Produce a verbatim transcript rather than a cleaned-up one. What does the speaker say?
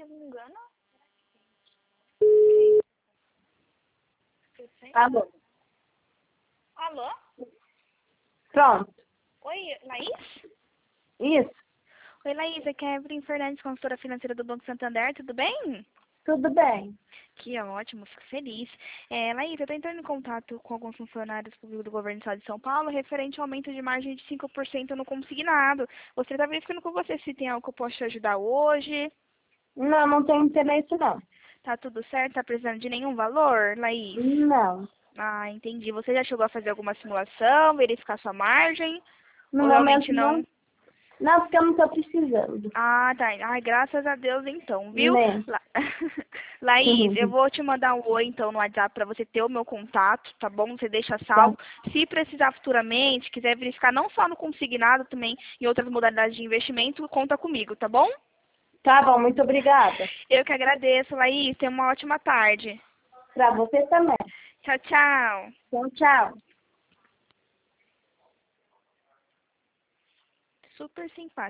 se não me engano. Alô? Alô? Pronto. Oi, Laís? Isso. Oi, Laís, aqui é a Evelyn Fernandes, consultora financeira do Banco Santander, tudo bem? Tudo bem. Que ótimo, fico feliz. É, Laís, eu estou entrando em contato com alguns funcionários públicos do governo do estado de São Paulo referente ao aumento de margem de cinco por cento no consignado. Gostaria de estar verificando com você se tem algo que eu possa te ajudar hoje. Não, não tenho interesse não. Tá tudo certo? Tá precisando de nenhum valor, Laís? Não. Ah, entendi. Você já chegou a fazer alguma simulação, verificar sua margem? No Ou momento realmente não. não? Não, porque eu não estou precisando. Ah, tá. Ai, graças a Deus então, viu? Né? La... Laís, eu vou te mandar um oi então no WhatsApp para você ter o meu contato, tá bom? Você deixa Tá. salvo. Se precisar futuramente, quiser verificar não só no consignado, também em outras modalidades de investimento, conta comigo, tá bom? Tá bom, muito obrigada. Eu que agradeço, Laís. Tenha uma ótima tarde. Pra você também. Tchau, tchau. Então, tchau. Super simpático.